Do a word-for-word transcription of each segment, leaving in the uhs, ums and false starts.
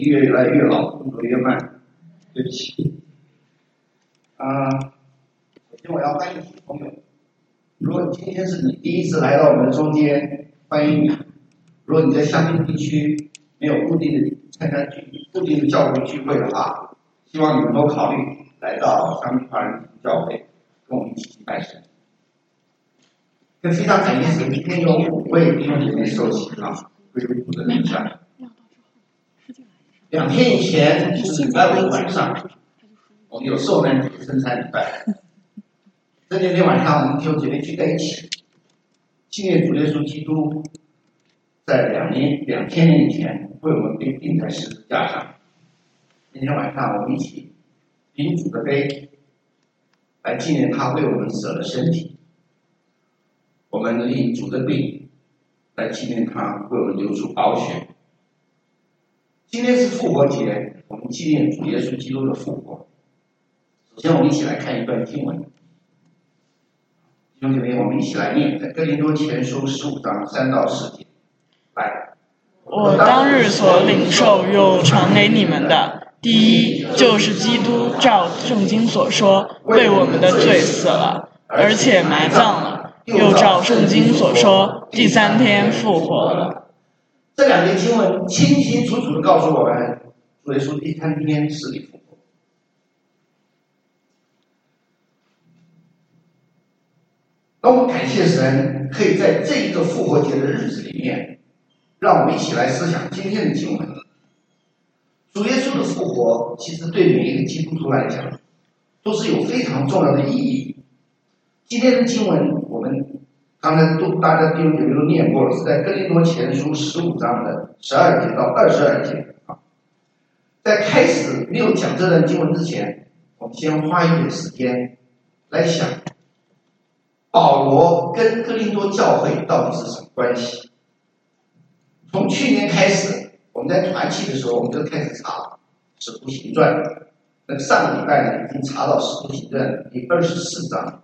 越来越老，动作越慢，对不起。啊、呃，首先我要欢迎朋友。如果今天是你第一次来到我们的中间，欢迎你。如果你在香槟地区没有固定的参加聚固定的教会聚会的话，希望你们都考虑来到香槟华人教会，跟我们一起去拜神。更非常感谢神，今天有五位弟兄姐妹受洗啊，归入主的名下。两天以前是礼拜五晚上，我们有受难节圣餐礼拜。这两天晚上，我们弟兄姐妹聚在一起，纪念主耶稣基督在两年两千年以前为我们被钉在十字架上。那天晚上，我们一起领主的杯，来纪念他为我们舍了身体；我们领主的饼，来纪念他为我们流出宝血。今天是复活节，我们纪念主耶稣基督的复活。首先，我们一起来看一段经文。弟兄姐妹，我们一起来念，在哥林多前书十五章三到四节。来， 我当日所领受又传给你们的，第一就是基督照圣经所说，为我们的罪死了，而且埋葬了，又照圣经所说，第三天复活了。 这两节经文清清楚楚地告诉我们，主耶稣第三天死里复活。那我们感谢神，可以在这一个复活节的日子里面，让我们一起来思想今天的经文。主耶稣的复活，其实对每一个基督徒来讲，都是有非常重要的意义。今天的经文，我们刚才都大家弟兄姐妹都念过了，是在哥林多前书十五章的十二节到二十二节啊。在开始没有讲这段经文之前，我们先花一点时间来想，保罗跟哥林多教会到底是什么关系？从去年开始，我们在团契的时候，我们就开始查《使徒行传》。那上个礼拜呢，已经查到《使徒行传》第二十四章。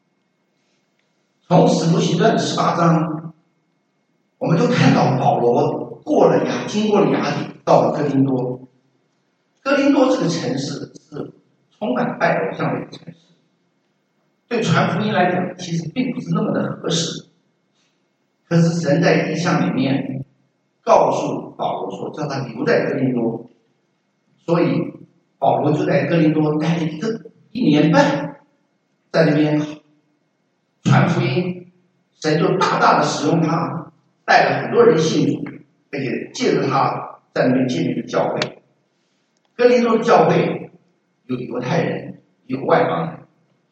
从《使徒行传》十八章，我们就看到保罗过了雅，经过了雅典，到了哥林多。哥林多这个城市是充满拜偶像的一个城市，对传福音来讲，其实并不是那么的合适。可是神在异象里面告诉保罗说，叫他留在哥林多，所以保罗就在哥林多待了一个一年半，在那边传福音，神就大大的使用他，带了很多人信主，而且借着他在那边建立了教会。哥林多的教会有犹太人，有外邦人。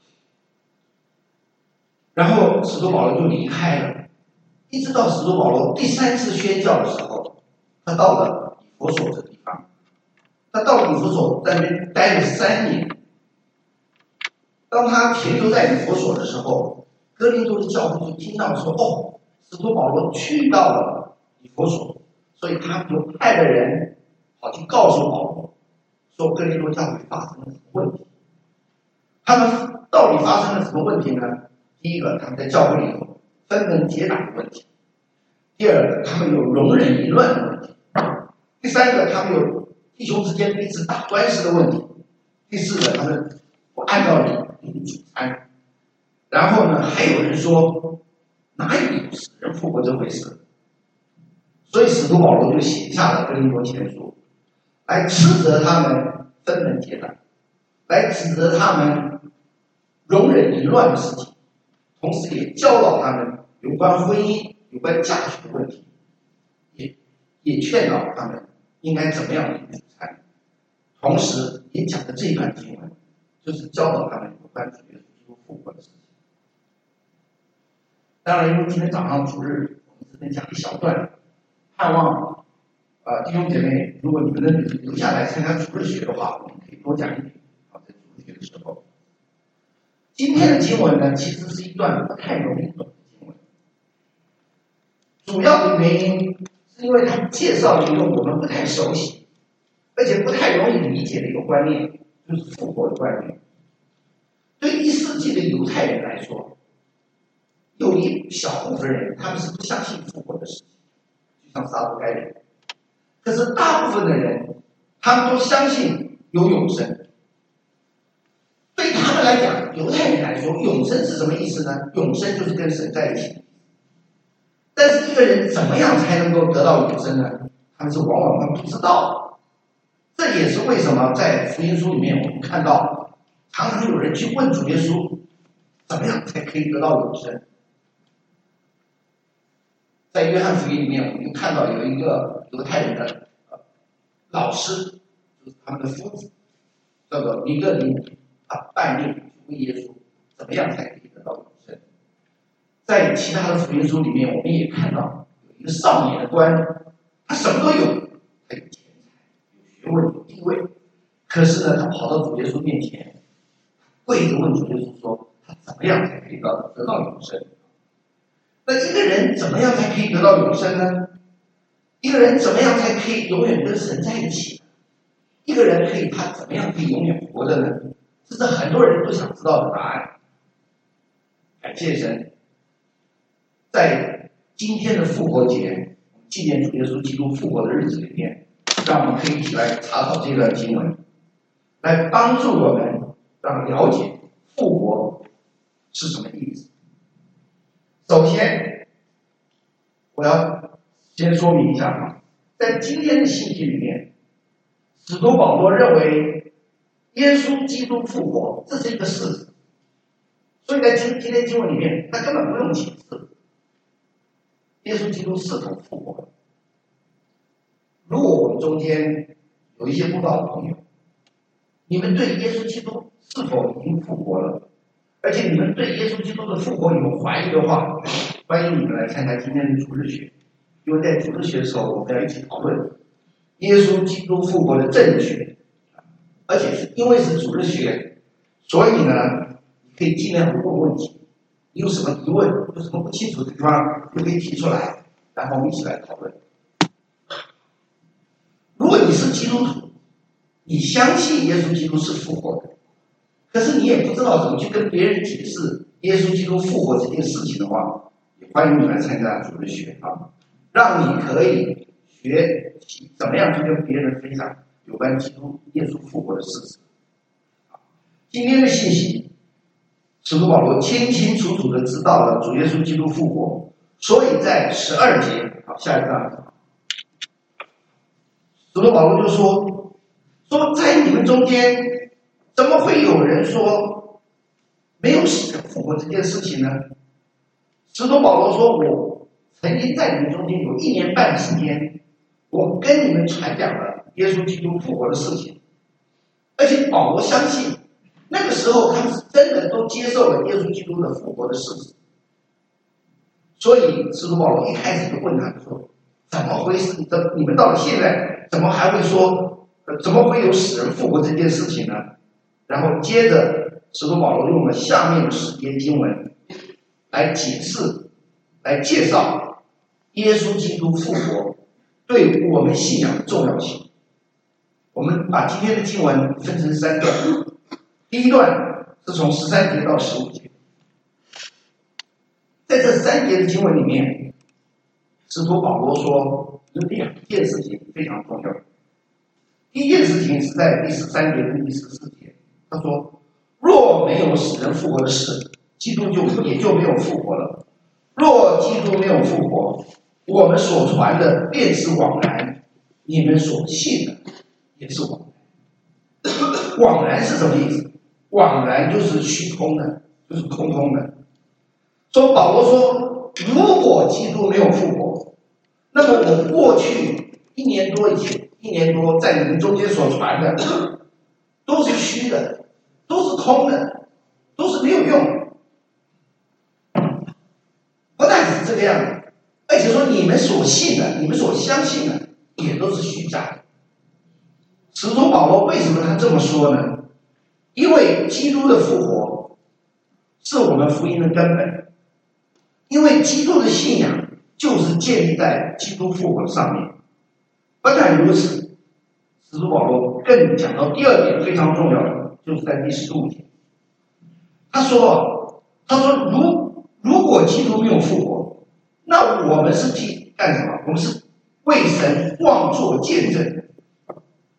然后使徒保罗就离开了，一直到使徒保罗第三次宣教的时候，他到了以弗所这个地方。他到了以弗所，在那边待了三年。当他停留在以弗所的时候，哥林多的教会就听到说，哦，使徒保罗去到了以弗所，所以他就派了人跑去告诉保罗，说哥林多教会发生了什么问题。他们到底发生了什么问题呢？第一个，他们在教会里头分门结党的问题；第二个，他们有容忍淫乱的问题；第三个，他们有弟兄之间彼此打官司的问题；第四个，他们不按照礼领主餐。然后呢，还有人说哪有死人复活这回事？所以使徒保罗就写下了哥林多前书，来斥责他们分门结党，来指责他们容忍淫乱的事情，同时也教导他们有关婚姻、有关嫁娶的问题，也也劝导他们应该怎么样领主餐。同时也讲的这一段经文，就是教导他们有关主耶稣基督复活的事情。当然，因为今天早上主日，我们只能讲一小段，盼望呃弟兄姐妹，如果你们能留下来参加主日学的话，我们可以多讲一点啊，在主日学的时候。今天的经文呢，其实是一段不太容易懂的经文，主要的原因是因为它介绍了一个我们不太熟悉，而且不太容易理解的一个观念，就是复活的观念。对一世纪的犹太人来说，有一小部分人他们是不相信复活的事情，就像撒都该人。可是大部分的人他们都相信有永生。对他们来讲，犹太人来说，永生是什么意思呢？永生就是跟神在一起。但是一个人怎么样才能够得到永生呢？他们是往往他们不知道。这也是为什么在福音书里面我们看到，常常有人去问主耶稣，怎么样才可以得到永生？在约翰福音里面，我们就看到有一个犹太人的老师，就是他们的夫子，叫做尼哥底母，他半夜问耶稣，怎么样才可以得到永生？在其他的福音书里面，我们也看到有一个少年的官，他什么都有，他有钱财、有学问、有地位，可是呢，他跑到主耶稣面前，跪着问主耶稣说，他怎么样才可以得到得到永生？那一个人怎么样才可以得到永生呢？一个人怎么样才可以永远跟神在一起？一个人可以他怎么样可以永远活着呢？这是很多人都想知道的答案。感谢神，在今天的复活节，纪念主耶稣基督复活的日子里面，让我们可以一起来查考这段经文，来帮助我们让了解复活是什么意思。首先，我要先说明一下啊，在今天的信息里面，使徒保罗认为耶稣基督复活这是一个事实，所以在今今天经文里面，他根本不用解释耶稣基督是否复活。如果我们中间有一些不知道的朋友，你们对耶稣基督是否已经复活了，而且你们对耶稣基督的复活有怀疑的话，欢迎你们来参加今天的主日学。因为在主日学的时候，我们要一起讨论耶稣基督复活的正确，而且是因为是主日学，所以呢，你可以尽量问问题，你有什么疑问，有什么不清楚的地方，就可以提出来，然后我们一起来讨论。如果你是基督徒，你相信耶稣基督是复活的，可是你也不知道怎么去跟别人解释耶稣基督复活这件事情的话，也欢迎你来参加主日学啊，让你可以学习怎么样去跟别人分享有关基督耶稣复活的事实。今天的信息，使徒保罗清清楚楚的知道了主耶稣基督复活，所以在十二节，好，下一章，使徒保罗就说，说在你们中间，怎么会有人说没有死人复活这件事情呢？使徒保罗说，我曾经在你们中间有一年半时间，我跟你们传讲了耶稣基督复活的事情，而且保罗相信那个时候他们是真的都接受了耶稣基督的复活的事实。所以使徒保罗一开始就问他说，怎么回事？你们到了现在怎么还会说怎么会有死人复活这件事情呢？然后接着使徒保罗用了下面的十节经文来解释，来介绍耶稣基督复活对我们信仰的重要性。我们把今天的经文分成三段，第一段是从十三节到十五节。在这三节的经文里面，使徒保罗说有两件事情非常重要。第一件事情是在第十三节跟第十四节，他说，若没有死人复活的事，基督就也就没有复活了。若基督没有复活，我们所传的便是枉然，你们所信的也是枉然。枉然是什么意思？枉然就是虚空的，就是空空的。说保罗说，如果基督没有复活，那么我过去一年多以前，一年多在你们中间所传的都是虚的，都是空的，都是没有用的。不但是这个样子，而且说你们所信的，你们所相信的也都是虚假的。使徒保罗为什么他这么说呢？因为基督的复活是我们福音的根本，因为基督的信仰就是建立在基督复活上面。不但如此，使徒保罗更讲到第二点非常重要的，就是在第十五节。他说，他说如如果基督没有复活，那我们是替干什么？我们是为神妄作见证。为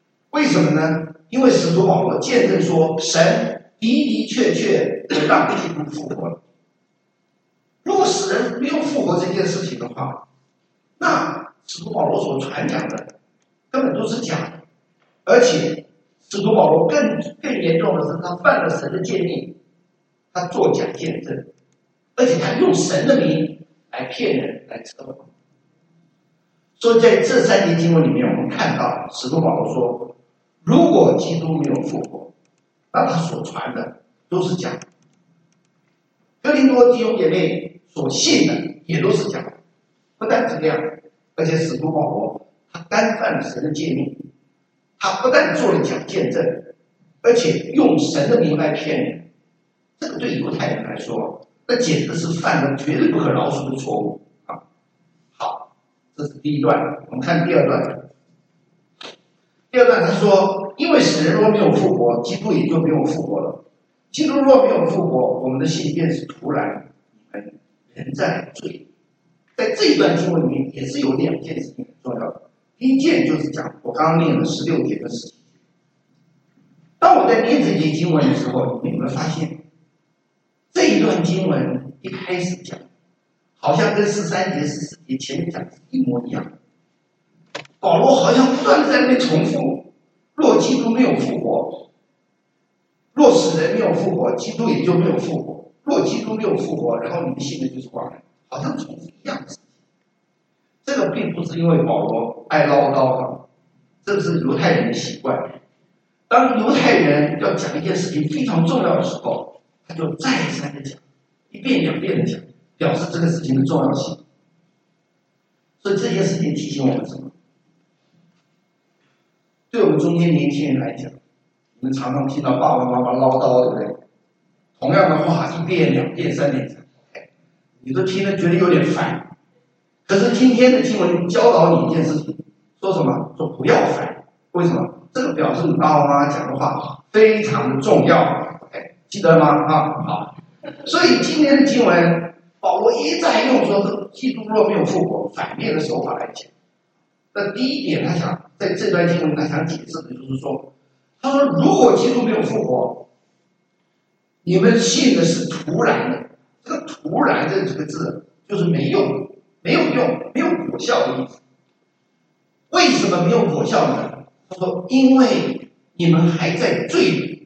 什么呢？因为使徒保罗见证说，神的的确确让基督复活了。如果死人没有复活这件事情的话，那使徒保罗所传讲的根本都是假的。而且使徒保罗更更严重的是，他犯了神的诫命，他作假见证，而且他用神的名来骗人，来扯谎。所以在这三节经文里面，我们看到使徒保罗说，如果基督没有复活，那他所传的都是假的。哥林多弟兄姐妹所信的也都是假的。不但这样，而且使徒保罗他干犯了神的诫命，他不但做了假见证，而且用神的名来骗人。这个对犹太人来说，那简直是犯了绝对不可饶恕的错误啊！好，这是第一段，我们看第二段。第二段他说，因为死人若没有复活，基督也就没有复活了。基督若没有复活，我们的信便是徒然，你们仍在罪里。在这一段经文里面，也是有两件事情很重要的。第一件就是讲我刚刚念的十六节跟十七节。当我在念这节经文的时候，你们发现这一段经文一开始讲，好像跟十三节、十四节前面讲的是一模一样。保罗好像不断的在那边重复：若基督没有复活，若死人没有复活，基督也就没有复活；若基督没有复活，然后你们信的就是谎言，好像重复一样的事情。这个并不是因为保罗爱唠叨啊，这是犹太人的习惯。当犹太人要讲一件事情非常重要的时候，他就再三的讲，一遍两遍的讲，表示这个事情的重要性。所以这件事情提醒我们什么？对我们中间年轻人来讲，你们常常听到爸爸妈妈唠叨，对不对？同样的话一遍两遍三遍讲，你都听了觉得有点烦。可是今天的经文教导你一件事情，说什么？说不要烦。为什么？这个表示你爸爸妈妈讲的话非常的重要。哎，记得吗？啊，好。所以今天的经文，保罗一再用说，这基督若没有复活，反面的手法来讲。那第一点，他想在这段经文他想解释的就是说，他说如果基督没有复活，你们信的是徒然的。这个徒然这几个字就是没用。没有用，没有果效的意思。为什么没有果效呢？他说：“因为你们还在罪里。”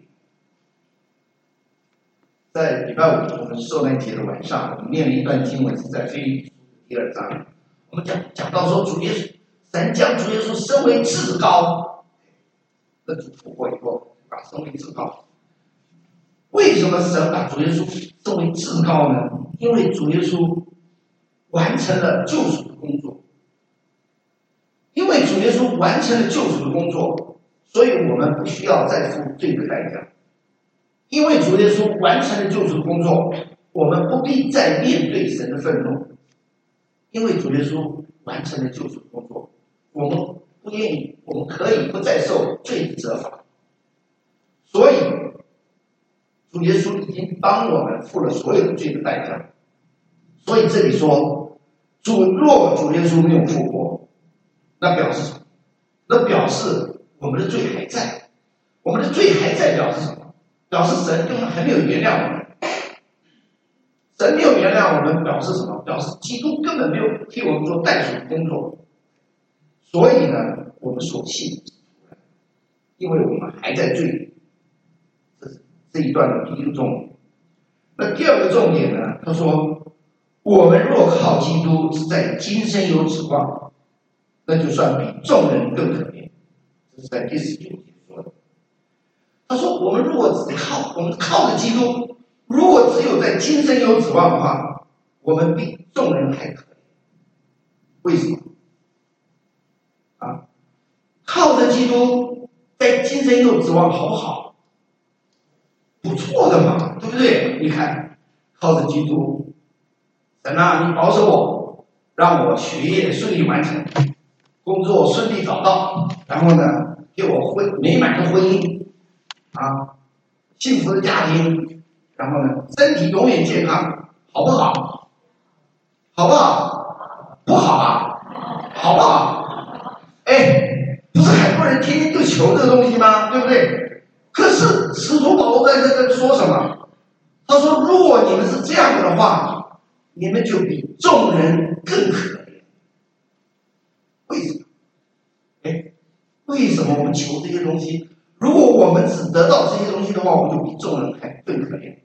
在礼拜五我们受难节的晚上，我们念了一段经文，是在腓立比书第二章。我们讲讲到说，主耶稣，神将主耶稣升为至高，那主复活以后，把升为至高。为什么神把主耶稣升为至高呢？因为主耶稣完成了救赎的工作，因为主耶稣完成了救赎的工作，所以我们不需要再付罪的代价。因为主耶稣完成了救赎的工作，我们不必再面对神的愤怒。因为主耶稣完成了救赎的工作，我们不愿意，我们可以不再受罪的责罚。所以，主耶稣已经帮我们付了所有的罪的代价。所以这里说，主若主耶稣没有复活，那表示什么？那表示我们的罪还在，我们的罪还在，表示什么？表示神根本还没有原谅我们。神没有原谅我们，表示什么？表示基督根本没有替我们做代赎的工作。所以呢，我们所信，因为我们还在罪里。这是这一段的第一个重点。那第二个重点呢？他说，我们若靠基督是在今生有指望，那就算比众人更可怜。这是在第十九节说的。他说，我们如果只靠我们靠着基督，如果只有在今生有指望的话，我们比众人还可怜。为什么？啊，靠着基督在今生有指望，好不好？不错的嘛，对不对？你看，靠着基督。神啊，你保守我，让我学业顺利完成，工作顺利找到，然后呢，给我婚美满的婚姻，啊，幸福的家庭，然后呢，身体永远健康，好不好？好不好？不好啊？好不好？哎，不是很多人天天就求这个东西吗？对不对？可是使徒保罗在这个说什么？他说：“如果你们是这样的话，你们就比众人更可怜。为什么？哎，为什么我们求这些东西？如果我们只得到这些东西的话，我们就比众人还更可怜。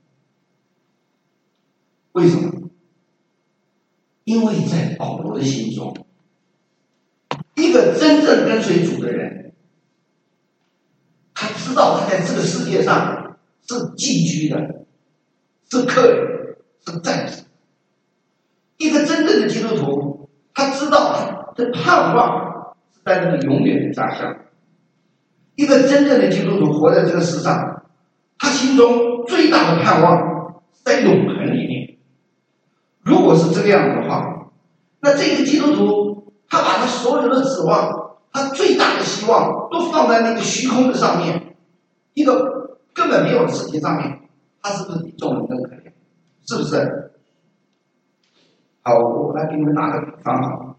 为什么？因为在保罗的心中，一个真正跟随主的人，他知道他在这个世界上是寄居的，是客人，是暂时。一个真正的基督徒，他知道他的盼望是在那个永远的家乡。一个真正的基督徒活在这个世上，他心中最大的盼望是在永恒里面。如果是这个样子的话，那这个基督徒他把他所有的指望，他最大的希望都放在那个虚空的上面，一个根本没有的事情上面，他是不是比众人更可怜？是不是？好，我来给你们打个比方哈。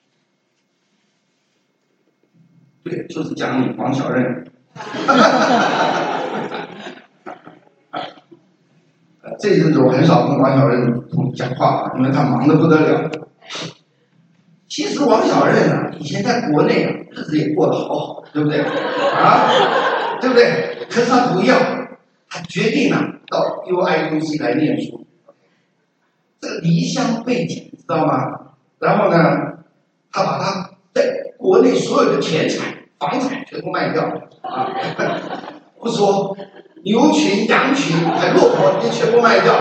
对，就是讲你黄小任。这一阵子我很少跟王小任讲话啊，因为他忙得不得了。其实王小任啊，以前在国内啊，日子也过得好好，对不对？啊，对不对？可是他不要，他决定啊，到 U I U C 来念书。这个离乡背井，知道吗？然后呢，他把他在国内所有的钱财、房产全部卖掉啊，不说牛群、羊群还骆驼也全部卖掉，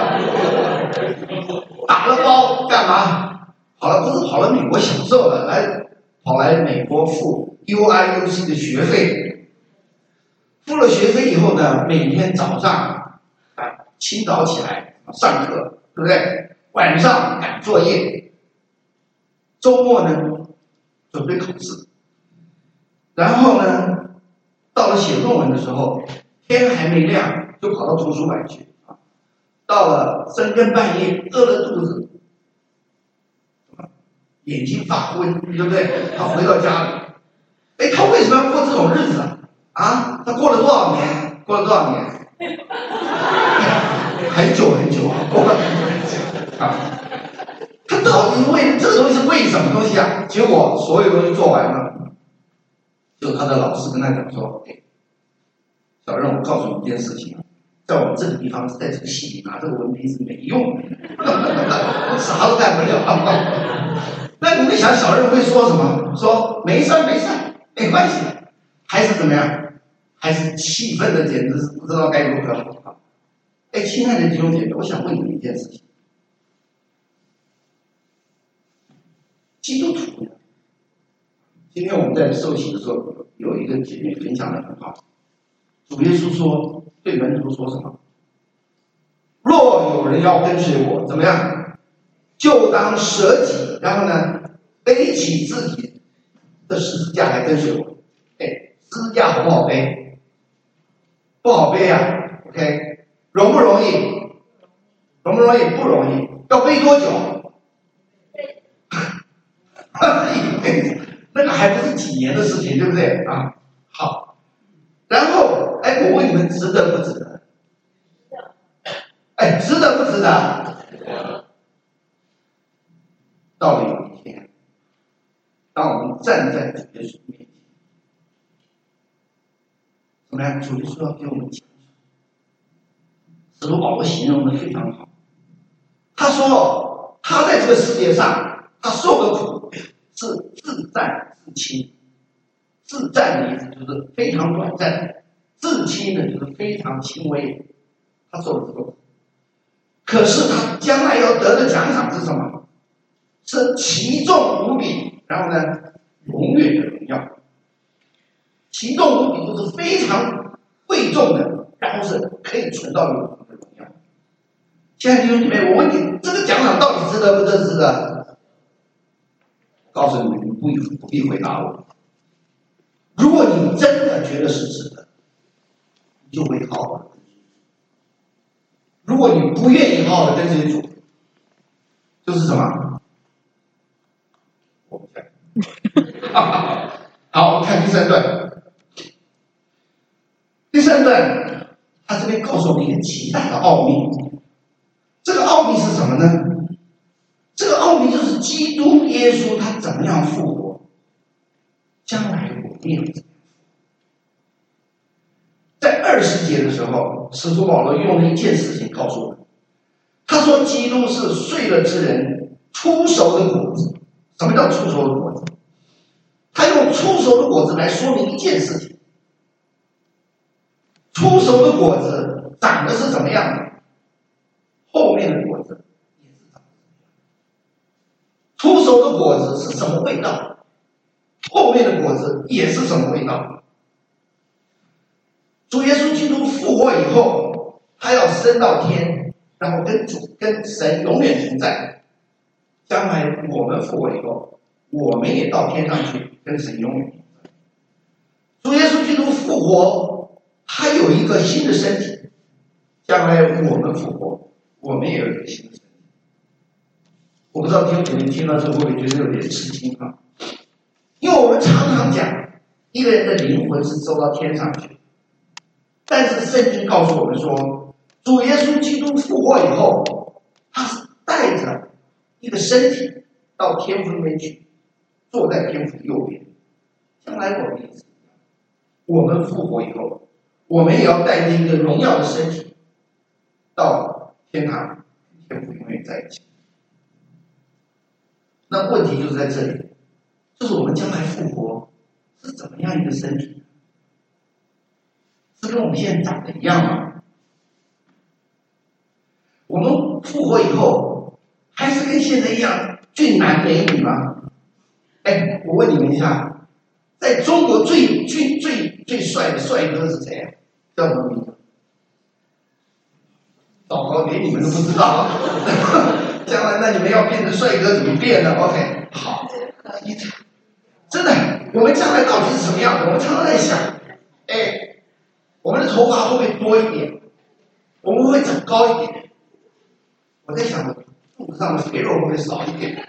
打了包干嘛？跑了不是跑了美国享受了，来跑来美国付 U I U C 的学费，付了学费以后呢，每天早上啊清早起来上课，对不对？晚上赶作业，周末呢准备考试，然后呢到了写论文的时候，天还没亮就跑到图书馆去啊，到了深更半夜饿了肚子，眼睛发昏，对不对？他回到家里，哎，他为什么要过这种日子啊？啊，他过了多少年？过了多少年？很久很久啊，过了啊。他到底为这个东西是为什么东西啊？结果所有东西做完了，就他的老师跟他讲说：“哎，小任，我告诉你一件事情，在我们这个地方，在这个系里拿这个文凭是没用的，啥都干不了。”那你们想，小任会说什么？说没事没事，没关系，还是怎么样？还是气愤的，简直是不知道该如何好。哎，亲爱的弟兄姐妹，我想问你们一件事情：基督徒呢？今天我们在受洗的时候，有一个姐妹分享的很好。主耶稣说，对门徒说什么？若有人要跟随我，怎么样？就当舍己，然后呢，背起自己的十字架来跟随我。哎，十字架好不好背？不好背啊。OK， 容不容易？容不容易？不容易。要背多久？一辈子，那个还不是几年的事情，对不对啊？好，然后，哎，我问你们，值得不值得？哎，值得不值得？到了有一天，当我们站在主耶稣面前，怎么样？主耶稣要给我们讲。使徒保罗形容的非常好，他说他在这个世界上，他受的苦是自战自清，自战的意思就是非常短暂，自清的就是非常轻微，他受的这个苦。可是他将来要得的奖赏是什么？是奇重无比，然后呢，永远的荣耀。奇重无比就是非常贵重的，然后是可以存到永恒的荣耀。亲爱的弟兄姐妹，我问你，这个奖赏到底值得不值得？告诉你们，你不不必回答我。如果你真的觉得是值得，你就会好好的跟随主；如果你不愿意好好的跟随主，就是什么？我不看。好，我们看第三段。 呢，他这边告诉我们一个极大的奥秘。这个奥秘是什么呢？这个奥秘就是基督耶稣他怎么样复活，将来我们也怎么样。在二十节的时候，使徒保罗用了一件事情告诉我们，他说基督是睡了之人出熟的果子。什么叫出熟的果子？他用出熟的果子来说明一件事情。出熟的果子长得是怎么样的，后面的果子也是长得出熟的果子是什么味道，后面的果子也是什么味道。主耶稣基督复活以后，他要升到天，然后跟主跟神永远同在。将来我们复活以后，我们也到天上去跟神永远同在。主耶稣基督复活，他有一个新的身体，将来我们复活，我们也有一个新的身体。我不知道听众们听到这会不会觉得有点吃惊啊？因为我们常常讲一个人的灵魂是走到天上去，但是圣经告诉我们说，主耶稣基督复活以后，他是带着一个身体到天父那边去，坐在天父的右边。将来我们也是一样，我们复活以后，我们也要带着一个荣耀的身体到天堂，跟天父永远在一起。那问题就是在这里，就是我们将来复活是怎么样一个身体？是跟我们现在长得一样吗？我们复活以后还是跟现在一样俊男美女吗？哎，我问你们一下，在中国最俊最最帅的帅哥是谁啊？叫什么名字？糟糕，连你们都不知道。将来那你们要变成帅哥怎么变呢 ？OK， 好，真的，我们将来到底是什么样的？我们常常在想，哎，我们的头发会不会多一点？我们会不会长高一点？我在想，肚子上的肥肉会不会少一点？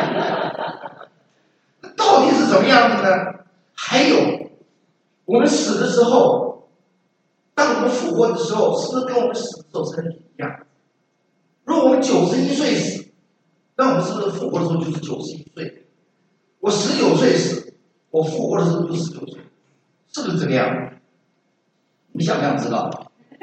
那到底是怎么样子呢？还有，我们死的时候，当我们复活的时候，是不是跟我们死的时候身体一样？如果我们九十一岁死，那我们是不是复活的时候就是九十一岁？我十九岁死，我复活的时候就十九岁，是不是这个样子？你想不想知道？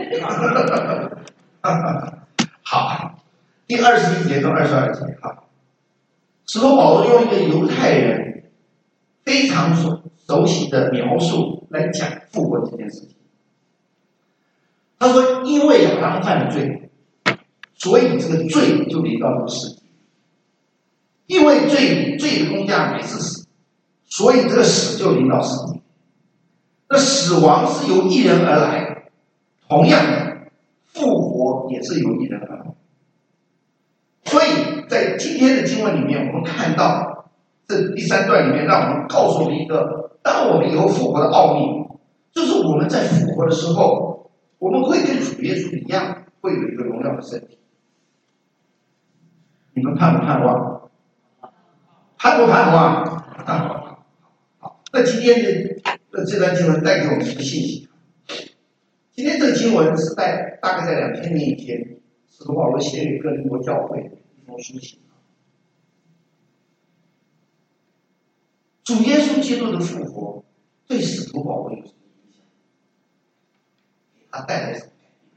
好，第二十一节到二十二节哈，使徒保罗用一个犹太人非常熟熟悉的描述来讲复活这件事情。他说：“因为亚当犯了罪，所以这个罪就临到这个世界。因为罪罪的工价乃是死，所以这个死就临到世界。那死亡是由一人而来，同样的，复活也是由一人而来。所以在今天的经文里面，我们看到这第三段里面，让我们告诉我们一个，当我们以后复活的奥秘，就是我们在复活的时候，我们会跟主耶稣一样，会有一个荣耀的身体。你们盼不盼望？盼不盼望？好，那今天的这段经文带给我们一个信息。今天这个经文是在大概在两千年以前，使徒保罗写给哥林多教会的一封书信。主耶稣基督的复活对使徒保罗有什么影响？给他带来什么改变？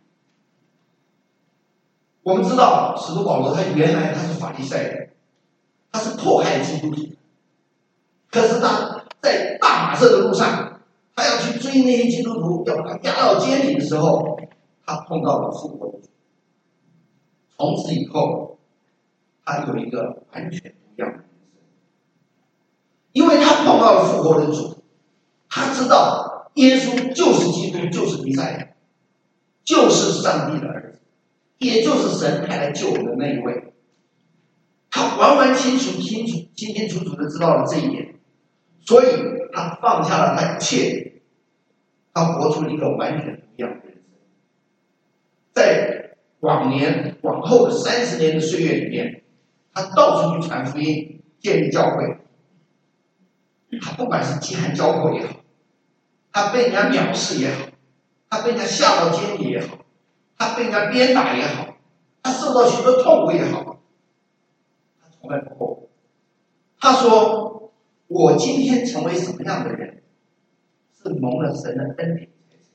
我们知道使徒保罗他原来他是法利赛人，他是迫害基督徒，可是他在大马色的路上，他要去追那些基督徒，要把他押到监里的时候，他碰到了复活的主。从此以后，他有一个完全不一样的人生，因为他碰到了复活的主，他知道耶稣就是基督，就是弥赛亚，就是上帝的儿子，也就是神派来救我们的那一位。他完完清楚、清楚、清清楚楚的知道了这一点，所以他放下了他一切，他活出了一个完全不一样的人生。在往年往后的三十年的岁月里面，他到处去传福音，建立教会。他不管是饥寒交迫也好，他被人家藐视也好， 他被人家下到监里也好，他被人家鞭打也好，他受到许多痛苦也好，他从来不后悔。他说：“我今天成为什么样的人，是蒙了神的恩典。”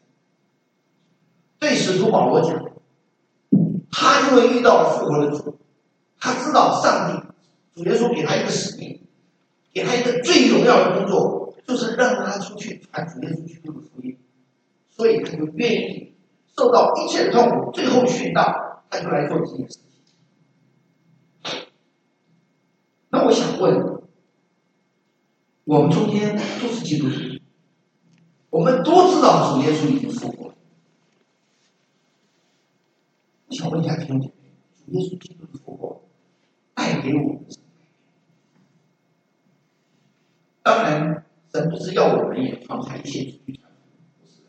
对使徒保罗讲，他因为遇到了复活的主，他知道上帝主耶稣给他一个使命，给他一个最荣耀的工作，就是让他出去传主耶稣基督的福音，所以他就愿意受到一切的痛苦，最后殉道，他就来做这件事情。那我想问，我们中间都是基督徒，我们都知道主耶稣已经复活了。我想问一下弟兄姐妹，主耶稣基督的复活带给我们什么？当然，神不是要我们也放下一切出去传福音，不是的。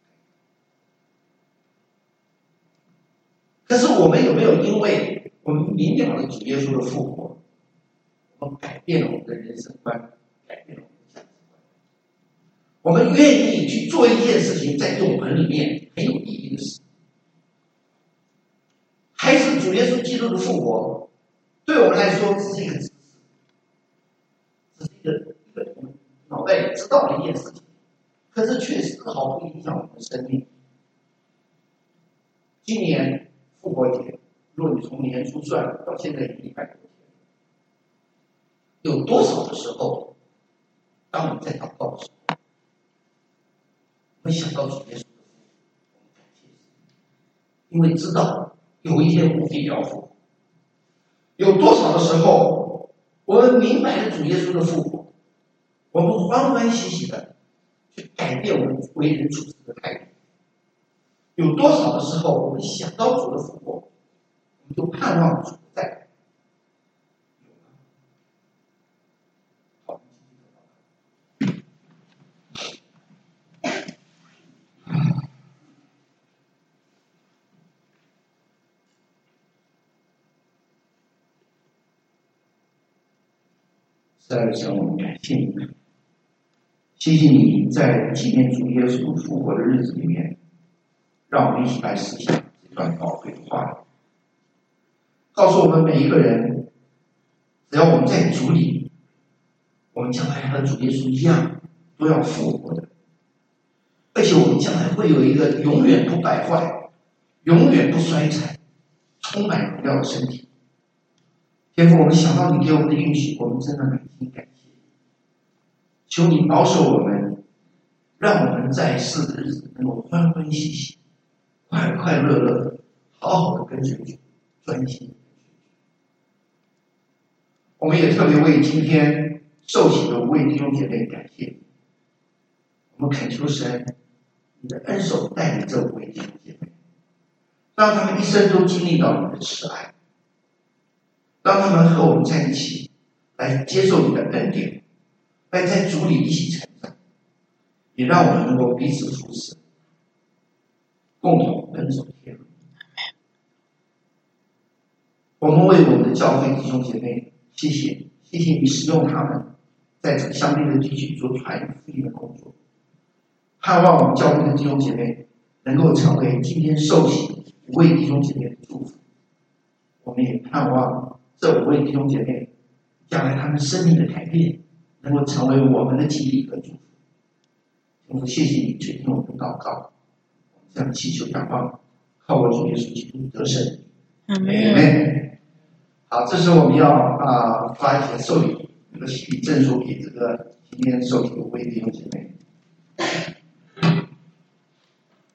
可是我们有没有因为我们明了了主耶稣的复活，我们改变了我们的人生观，改变了我们的价值观？我们愿意去做一件事情，在永恒里面很有意义的事，还是主耶稣基督的复活对我们来说只是一个知识，只是一个一个我们脑袋里知道的一件事情，可是却丝毫不影响我们的生命。今年复活节，如果你从年初算到现在已经一百多天，有多少的时候，当我们在祷告的时候，我们想到主耶稣的复活，我们感谢神，因为知道有一天我必要复活。有多少的时候，我们明白了主耶稣的复活，我们欢欢喜喜的去改变我们为人处事的态度。有多少的时候，我们想到主的复活，我们就盼望主在。好，在向我们感谢你，谢谢你在纪念主耶稣复活的日子里面，让我们一起来思想这段宝贵的话语，告诉我们每一个人，只要我们在主里，我们将来和主耶稣一样，都要复活的，而且我们将来会有一个永远不败坏、永远不衰残、充满荣耀的身体。天父，我们想到你给我们的允许，我们真的满心感谢。求你保守我们，让我们在世的日子能够欢欢喜喜、快快乐乐，好好的跟随主，专心的跟随主。我们也特别为今天受洗的五位弟兄姐妹感谢你。我们恳求神，你的恩手带领这五位弟兄姐妹，让他们一生都经历到你的慈爱。让他们和我们在一起，来接受你的恩典，来在主里一起成长，也让我们能够彼此扶持，共同奔走天路。我们为我们的教会弟兄姐妹，谢谢你，谢谢你使用他们在这个香槟的地区做传福音的工作。盼望我们教会的弟兄姐妹能够成为今天受洗五位弟兄姐妹的祝福。我们也盼望这五位弟兄姐妹将来他们生命的改变能够成为我们的激励和祝福。天父，谢谢你垂听我们的祷告，这样祈求仰望，靠我主耶稣基督得胜。 阿们。 好，这时候我们要啊、呃、发一些授礼，这个洗礼证书给这个今天受洗的五位弟兄姐妹。